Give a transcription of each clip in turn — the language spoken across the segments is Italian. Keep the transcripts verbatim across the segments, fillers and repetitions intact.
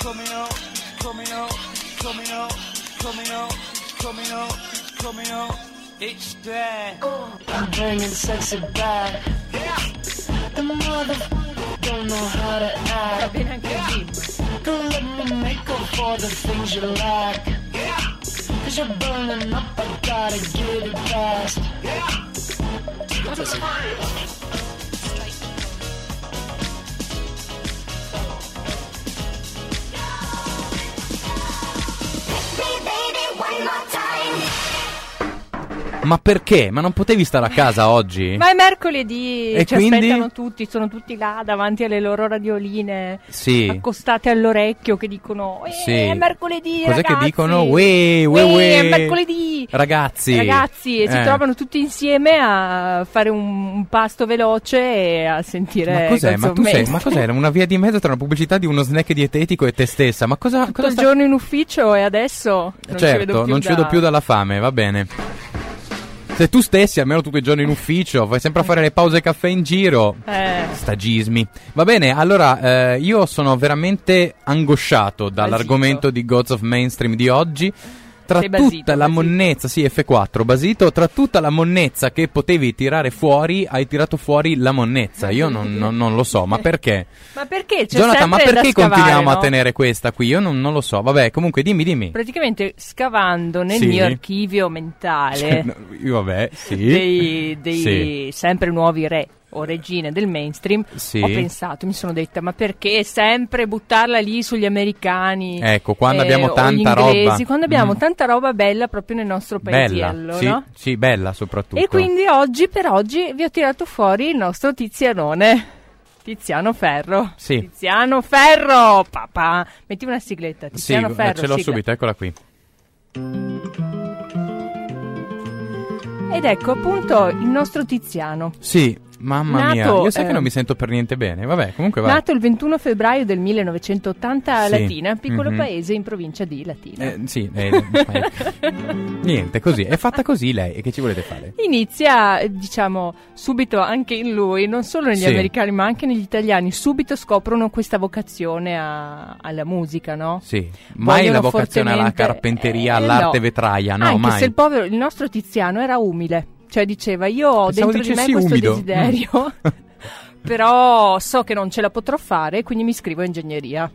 coming out, coming out, coming out, coming out, coming out, coming out. It's there. I'm bringing sexy back. The mother don't know how to act. Don't let me make up for the things you lack. Cause you're burning up, I gotta get it fast. What is it? Ma perché? Ma non potevi stare a casa oggi? Ma è mercoledì, e ci quindi? aspettano tutti, sono tutti là davanti alle loro radioline, sì. accostate all'orecchio che dicono eh, sì. è mercoledì, cos'è ragazzi. che dicono? Uè, uè, Uè, uè. è mercoledì. Ragazzi. Ragazzi, e eh. si trovano tutti insieme a fare un, un pasto veloce e a sentire Ma cos'è? Ma tu sei, Mainstream. ma cos'è? Una via di mezzo tra una pubblicità di uno snack dietetico e te stessa? Ma cosa, Tutto cosa il sta... giorno in ufficio e adesso non certo, ci vedo più non da... ci vedo più dalla fame, va bene. Se tu stessi almeno tutto il giorno in ufficio, vai sempre a fare le pause caffè in giro. Eh. Stagismi. Va bene, allora eh, io sono veramente angosciato dall'argomento di Gods of Mainstream di oggi. Tra Sei tutta basito, la basito. monnezza, sì, F quattro, basito, tra tutta la monnezza che potevi tirare fuori, hai tirato fuori la monnezza. Io non, non, non lo so, ma perché? Ma perché c'è Jonathan, ma sempre perché da scavare, continuiamo no? a tenere questa qui? Io non, non lo so. Vabbè, comunque dimmi, dimmi. Praticamente scavando nel Sì. mio archivio mentale Cioè, no, io vabbè, sì. dei, dei Sì. sempre nuovi re o regine del mainstream, Sì. ho pensato, mi sono detta, ma perché sempre buttarla lì sugli americani? Ecco, quando eh, abbiamo o gli tanta inglesi, roba. quando abbiamo Mm. tanta roba bella proprio nel nostro Bella, paesiello, sì, no? sì, bella soprattutto. E quindi oggi, per oggi, vi ho tirato fuori il nostro Tizianone. Tiziano Ferro. Sì. Tiziano Ferro, papà. Metti una sigletta, Sì, Tiziano eh, Ferro. ce l'ho sigla. subito, eccola qui. Ed ecco appunto il nostro Tiziano. Sì, mamma Nato, mia, io sai eh, che non mi sento per niente bene. Vabbè, comunque va. Nato il ventuno febbraio del millenovecentottanta a Sì. Latina, piccolo Mhm. paese in provincia di Latina. Eh, sì, eh, eh, niente, così, è fatta così lei, e che ci volete fare? Inizia, eh, diciamo, subito anche in lui, non solo negli Sì. americani ma anche negli italiani, subito scoprono questa vocazione a- alla musica, no? Sì, mai Vogliono la vocazione alla fortemente- carpenteria, eh, all'arte no. vetraia, no, Anche mai. se il povero, il nostro Tiziano era umile, cioè diceva io ho Pensavo dentro di me dicessi questo umido. desiderio, però so che non ce la potrò fare, quindi mi iscrivo a ingegneria.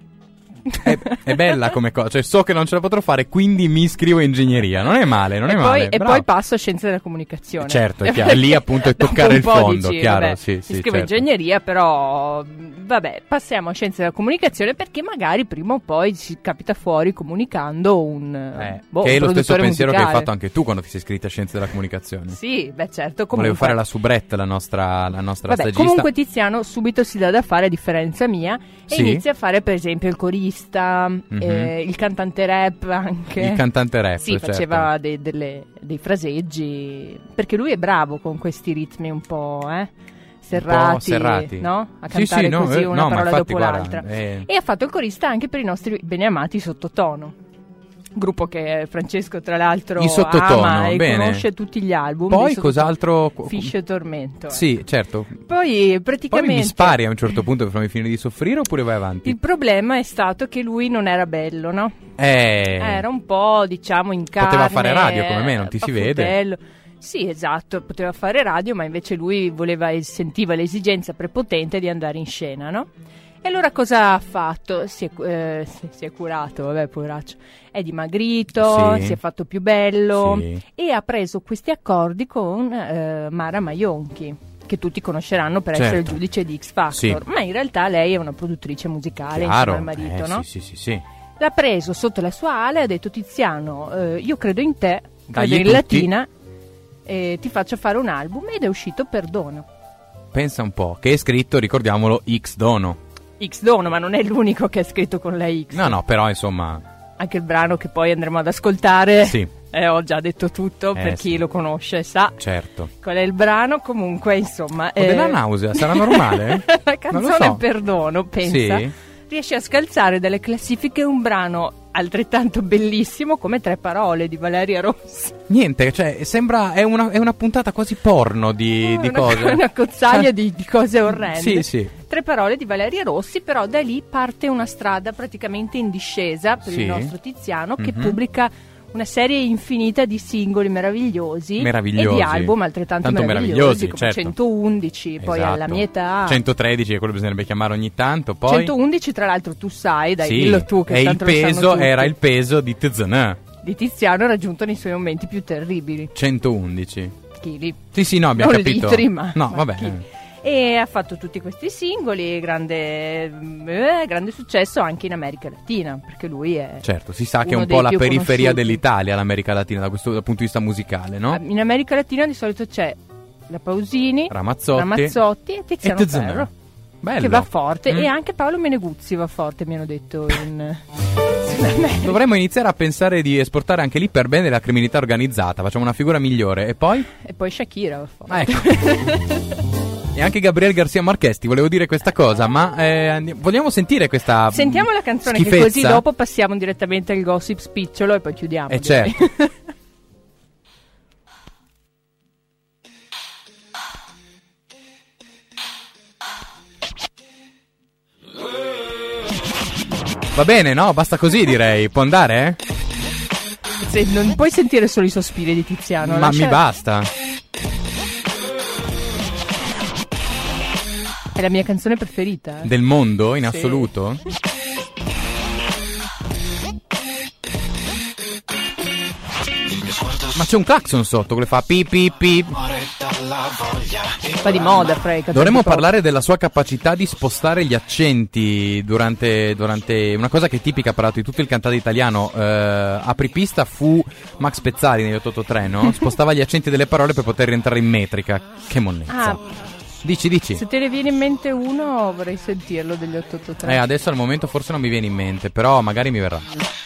È, è bella come cosa, cioè so che non ce la potrò fare, quindi mi iscrivo a ingegneria. Non è male, non e è poi, male. e bravo. poi passo a scienze della comunicazione. Certo, è chiaro, lì appunto è Dopo toccare un il po' fondo, dici, chiaro, vabbè, sì, sì, mi iscrivo a certo. ingegneria, però vabbè, passiamo a scienze della comunicazione perché magari prima o poi ci capita fuori comunicando un, Eh, boh, che è un lo stesso produttore pensiero che hai musicale. fatto anche tu quando ti sei iscritta a Scienze della Comunicazione. Sì, beh certo, comunque. Volevo fare la soubrette, la nostra, la nostra Vabbè, stagista. comunque Tiziano subito si dà da fare a differenza mia e Sì? inizia a fare per esempio il corista, Mhm. eh, il cantante rap anche. Il cantante rap, Sì, certo. faceva dei, delle- dei fraseggi, perché lui è bravo con questi ritmi un po', eh, serrati, serrati. no? A Sì, cantare sì, no, così eh, una no, ma parola infatti, dopo guarda, l'altra. eh. E ha fatto il corista anche per i nostri beneamati Sottotono. Gruppo che Francesco tra l'altro I Sottotono, ama e bene. conosce tutti gli album. Poi dei Sottotono. cos'altro? Fish e Tormento. eh. Sì, certo. Poi Poi praticamente mi spari a un certo punto per farmi finire di soffrire oppure vai avanti? il problema è stato che lui non era bello, no? Eh, Era un po', diciamo, in carne. Poteva fare radio come me, non ti si vede. paffutello. Sì, esatto, poteva fare radio, ma invece lui voleva e sentiva l'esigenza prepotente di andare in scena, no? E allora cosa ha fatto? Si è, eh, si, si è curato, vabbè, poveraccio. È dimagrito, Sì. si è fatto più bello Sì. e ha preso questi accordi con eh, Mara Maionchi, che tutti conosceranno per Certo. essere il giudice di X Factor, Sì. ma in realtà lei è una produttrice musicale chiaro. insieme al marito, eh, no? Sì, sì, sì, sì. L'ha preso sotto la sua ala e ha detto: Tiziano, eh, io credo in te, Dagli credo in tutti. Latina, e ti faccio fare un album. Ed è uscito Perdono. Pensa un po', che è scritto, ricordiamolo, X Dono. X Dono, ma non è l'unico che è scritto con la X. No, no, però insomma, Anche il brano che poi andremo ad ascoltare, sì, eh, ho già detto tutto, Eh, per chi sì. lo conosce sa certo. qual è il brano. Comunque, insomma, Ho della nausea, sarà normale? la Non lo canzone so. Perdono, pensa, Sì? riesce a scalzare dalle classifiche un brano altrettanto bellissimo come Tre parole di Valeria Rossi. Niente, cioè, sembra, è una, è una puntata quasi porno di, di una, cose. Una cozzaglia di, di cose orrende. Sì, sì. Tre parole di Valeria Rossi, però da lì parte una strada praticamente in discesa per Sì. il nostro Tiziano, che Mhm. pubblica una serie infinita di singoli meravigliosi, Meravigliosi. e di album altrettanto Tanto meravigliosi, meravigliosi, come certo. centoundici, poi Esatto. Alla mia età. centotredici, è quello che bisognerebbe chiamare ogni tanto. Poi centoundici, tra l'altro, tu sai, dai, sì, dillo tu che e il tanto lo sanno peso tutti, era il peso di Tzn, di Tiziano raggiunto nei suoi momenti più terribili. centoundici. Chili. Sì, sì, no, abbiamo Non capito. litri, ma- no, ma vabbè. chili. E ha fatto tutti questi singoli, grande, eh, grande successo anche in America Latina, perché lui è... Certo, si sa che è uno un po' dei la più periferia conosciuti. dell'Italia, l'America Latina, da questo dal punto di vista musicale, no? In America Latina di solito c'è la Pausini, Ramazzotti, Ramazzotti e Tiziano e Tzn. Ferro, Bello. che va forte, Mm. e anche Paolo Meneguzzi va forte, mi hanno detto in Sud America. Dovremmo iniziare a pensare di esportare anche lì per bene la criminalità organizzata, facciamo una figura migliore. E poi? E poi Shakira va forte. Ah, ecco. E anche Gabriel Garcia Marquez, ti volevo dire questa cosa, ma eh, andi- vogliamo sentire questa Sentiamo la canzone, che schifezza? così dopo passiamo direttamente al gossip spicciolo e poi chiudiamo. Eh, direi. certo. Va bene, no? Basta così, direi. Può andare? Eh? Se non puoi sentire solo i sospiri di Tiziano. Ma lascia- mi basta. È la mia canzone preferita. eh. Del mondo, in Sì. assoluto? Ma c'è un clacson sotto che fa pi pi pi. Fa di moda, Freca. Dovremmo parlare della sua capacità di spostare gli accenti durante, durante una cosa che è tipica peraltro di tutto il cantato italiano. Eh, apripista fu Max Pezzali negli otto otto tre, no? Spostava gli accenti delle parole per poter rientrare in metrica. Che monnezza. Ah, Dici, dici. se te ne viene in mente uno, vorrei sentirlo degli otto otto tre. Eh, adesso al momento forse non mi viene in mente, però magari mi verrà.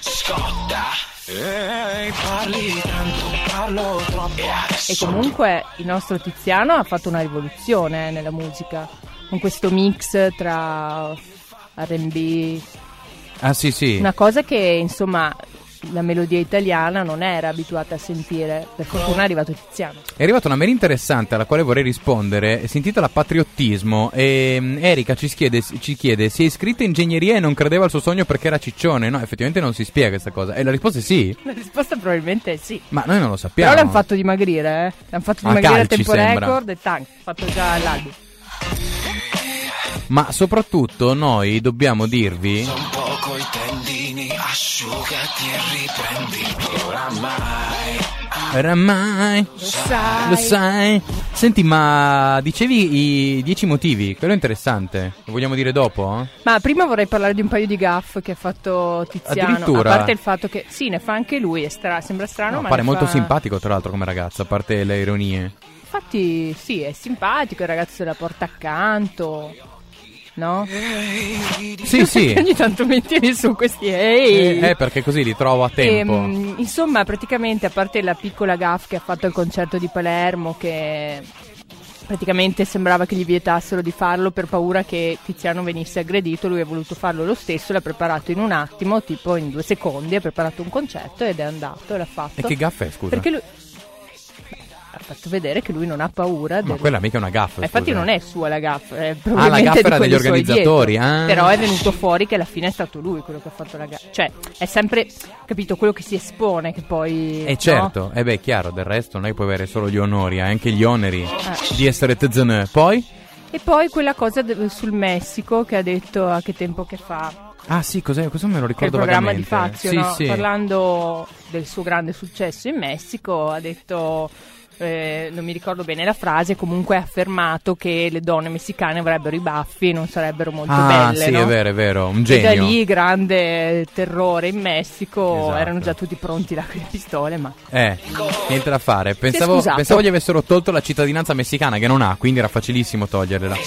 E comunque il nostro Tiziano ha fatto una rivoluzione eh, nella musica, con questo mix tra R and B, Ah, sì, sì. una cosa che insomma la melodia italiana non era abituata a sentire. Per fortuna è arrivato Tiziano. È arrivata una mail interessante alla quale vorrei rispondere, si intitola Patriottismo e mm, Erika ci chiede, ci chiede si è iscritta in ingegneria e non credeva al suo sogno perché era ciccione. No, effettivamente non si spiega questa cosa. E la risposta è sì, La risposta probabilmente è sì. ma noi non lo sappiamo. Però l'hanno fatto dimagrire, eh. L'hanno fatto A dimagrire a calci, tempo sembra. record e tank. Fatto già l'album. Ma soprattutto noi dobbiamo dirvi Un po' coi tendini, asciugati e riprendi. Oramai oramai Lo sai. lo sai. Senti, ma dicevi i dieci motivi, quello è interessante. Lo vogliamo dire dopo? Ma prima vorrei parlare di un paio di gaff che ha fatto Tiziano. Addirittura? A parte il fatto che sì, ne fa anche lui, è stra- sembra strano, No, ma pare ne molto fa- simpatico tra l'altro come ragazzo, a parte le ironie. Infatti sì, è simpatico, il ragazzo se la porta accanto. No? Sì, sì. Ogni tanto mi tieni su questi ehi. Eh, perché così li trovo a tempo. Ehm, insomma, praticamente, a parte la piccola gaff che ha fatto al concerto di Palermo, che praticamente sembrava che gli vietassero di farlo per paura che Tiziano venisse aggredito, lui ha voluto farlo lo stesso, l'ha preparato in un attimo, tipo in due secondi, ha preparato un concerto ed è andato e l'ha fatto. E che gaffa è, scusa? Perché lui ha fatto vedere che lui non ha paura Ma del... quella mica è una gaffa. Ma infatti scusa. non è sua la gaffa, è Ah, la probabilmente gaffa di era quelli degli suoi organizzatori, dietro. ah. Però è venuto fuori che alla fine è stato lui quello che ha fatto la gaffa. Cioè, è sempre, capito, quello che si espone che poi... Eh no? certo, e beh, chiaro, del resto non è che puoi avere solo gli onori, hai anche gli oneri Eh. di essere Tzn. Poi? E poi quella cosa de- sul Messico che ha detto a che tempo che fa, Ah sì, cos'è? Questo me lo che è il ricordo programma di vagamente. Fazio, Sì, no? sì. Parlando del suo grande successo in Messico, ha detto... eh, non mi ricordo bene la frase, comunque ha affermato che le donne messicane avrebbero i baffi e non sarebbero molto Ah, belle, sì, no? è vero, è vero, un E genio. da lì grande terrore in Messico, Esatto. erano già tutti pronti là con le pistole, ma Eh, niente da fare. Pensavo, scusato. pensavo gli avessero tolto la cittadinanza messicana, che non ha, quindi era facilissimo toglierla.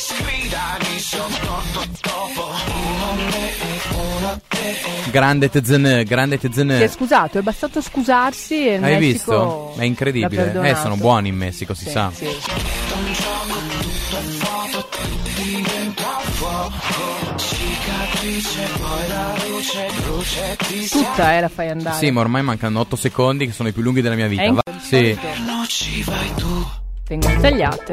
Grande Tzn, grande Tzn. si è scusato, è bastato scusarsi e il Hai Messico visto? È l'ha incredibile. Eh, perdonato. sono buoni in Messico, si Sì, sa. sì. fuoco, cicatrice, poi la luce, luce ti Tutta eh, la fai andare. Sì, ma ormai mancano otto secondi che sono i più lunghi della mia vita. Eh, Va- sì. non ci vai tu. Vengono tagliate.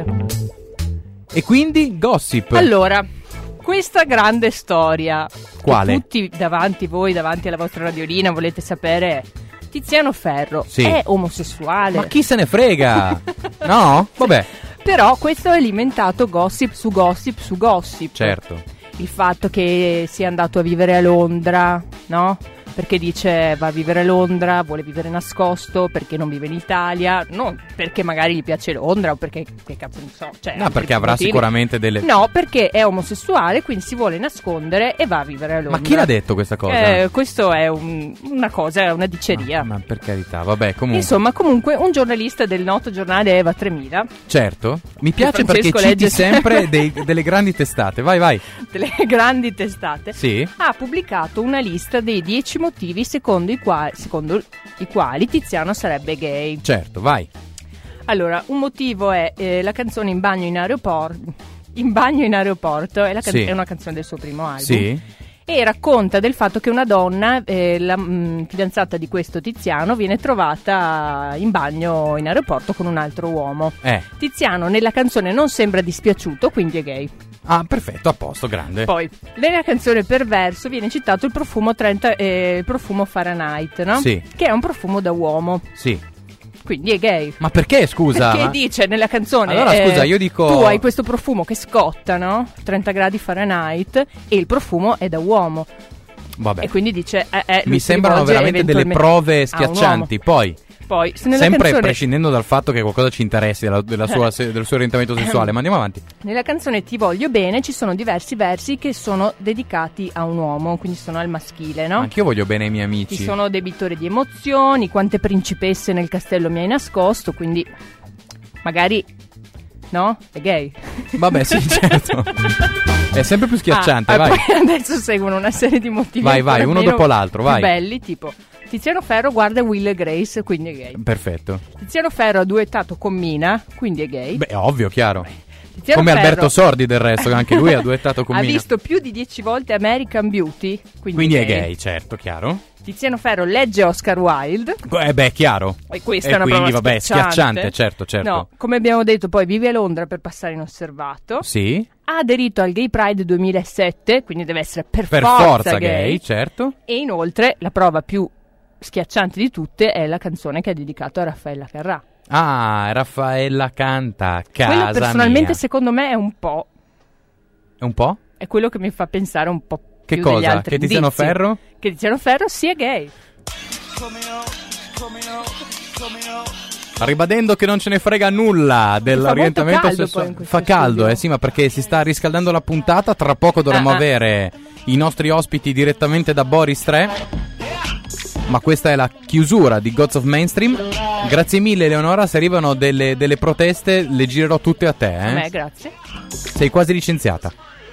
E quindi Gossip. Allora, questa grande storia Quale? che tutti davanti voi, davanti alla vostra radiolina volete sapere è: Tiziano Ferro Sì. è omosessuale? Ma chi se ne frega? No? Vabbè, Però questo è alimentato gossip su gossip su gossip. certo. Il fatto che sia andato a vivere a Londra, no? Perché dice va a vivere a Londra, vuole vivere nascosto, perché non vive in Italia, non perché magari gli piace Londra o perché, che cazzo ne so, cioè, No, altri perché avrà motivi. sicuramente delle... No, perché è omosessuale, quindi si vuole nascondere e va a vivere a Londra. Ma chi l'ha detto questa cosa? Eh, questo è un- una cosa, è una diceria. Ma per carità, vabbè, comunque. Insomma, comunque, un giornalista del noto giornale Eva tremila, Certo, mi piace perché Francesco citi legge sempre dei- delle grandi testate. Vai, vai. delle grandi testate, Sì? ha pubblicato una lista dei dieci motivi secondo i quali, secondo i quali Tiziano sarebbe gay. Certo, vai. Allora, un motivo è eh, la canzone In bagno in aeroporto. In bagno in aeroporto è, la can- Sì. è una canzone del suo primo album. Sì? E racconta del fatto che una donna, eh, la mh, fidanzata di questo Tiziano, viene trovata in bagno in aeroporto con un altro uomo. Eh. Tiziano nella canzone non sembra dispiaciuto, quindi è gay. Ah, perfetto, a posto, grande. Poi, nella canzone Perverso viene citato il profumo, trenta, eh, il profumo Fahrenheit, no? Sì. Che è un profumo da uomo, Sì. quindi è gay. Ma perché, scusa? Perché Ma- dice nella canzone Allora, eh, scusa, io dico- tu hai questo profumo che scotta, no? trenta gradi Fahrenheit e il profumo è da uomo. Vabbè. E quindi dice eh, eh, lui Mi si sembrano rivolge veramente delle eventualmente prove a un schiaccianti. Poi, uomo. Poi se nella sempre canzone, prescindendo dal fatto che qualcosa ci interessi della, della sua, se- del suo orientamento sessuale, ma andiamo avanti. nella canzone Ti voglio bene ci sono diversi versi che sono dedicati a un uomo, quindi sono al maschile, no? Anch'io voglio bene ai miei amici. Ci sono debitore di emozioni, quante principesse nel castello mi hai nascosto, quindi magari, no? È gay. Vabbè, sì, certo. È sempre più schiacciante, Ah, vai. Poi adesso seguono una serie di motivi Vai, vai, ancora uno meno dopo l'altro, più vai. belli, tipo Tiziano Ferro guarda Will e Grace, quindi è gay. Perfetto. Tiziano Ferro ha duettato con Mina, quindi è gay. Beh, ovvio, chiaro. Tiziano Come Ferro Alberto Sordi del resto, che anche lui ha duettato con ha Mina. visto più di dieci volte American Beauty, quindi, Quindi è gay, certo, chiaro. Tiziano Ferro legge Oscar Wilde. Eh beh, chiaro. E questa E è una quindi, prova vabbè, schiacciante. schiacciante, certo, certo. No, come abbiamo detto, poi vive a Londra per passare inosservato. Sì, Ha aderito al Gay Pride duemilasette, quindi deve essere per, per forza, forza gay. gay, certo. E inoltre la prova più schiacciante di tutte è la canzone che ha dedicato a Raffaella Carrà. Ah, Raffaella canta, casa Quello personalmente mia. secondo me è un po', È un po'? è quello che mi fa pensare un po' Che più degli cosa? altri Che Tiziano indizi. Ferro? Che Tiziano Ferro sia gay. Coming out, coming out, coming out. Ribadendo che non ce ne frega nulla dell'orientamento molto caldo sessuale. poi in questo Fa caldo, studio. eh sì, ma perché si sta riscaldando la puntata. Tra poco dovremo Ah, ah. avere i nostri ospiti direttamente da Boris tre. Ma questa è la chiusura di Gods of Mainstream. Grazie mille, Eleonora. Se arrivano delle, delle proteste, le girerò tutte a te. A me, Eh? grazie. Sei quasi licenziata.